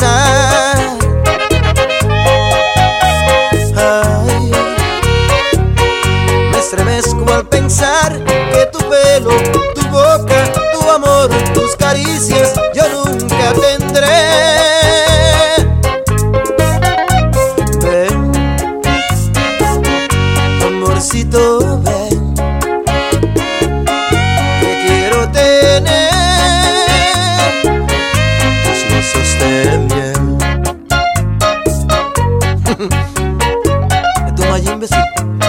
pensar. Ay, me estremezco al pensar que tu pelo, tu boca, tu amor, tus caricias yo nunca tendré. Ven, amorcito, ven, que quiero tener tus besos de miel. ¿Es tu Mayimbe, besito?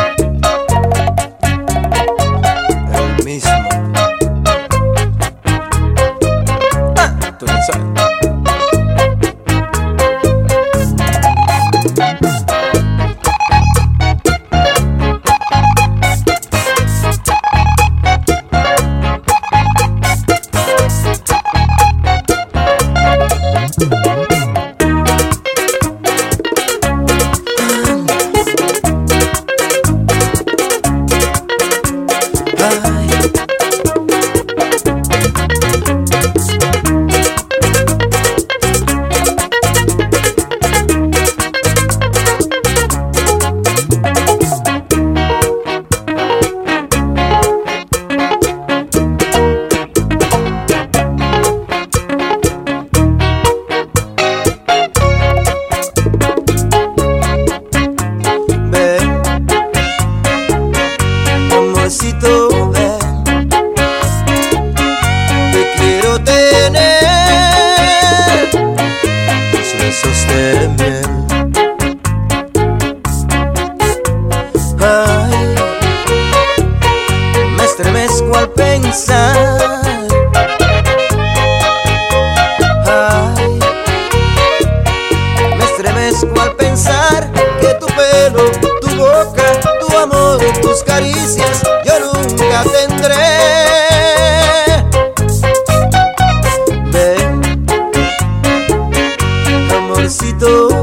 El mismo. Tú no sabes. Amorcito, ven, te quiero tener tus besos de miel. Ay, me estremezco al pensar. Ay, me estremezco al pensar que tu pelo, tu boca, tu amor, tus caricias yo nunca tendré. Ven, amorcito,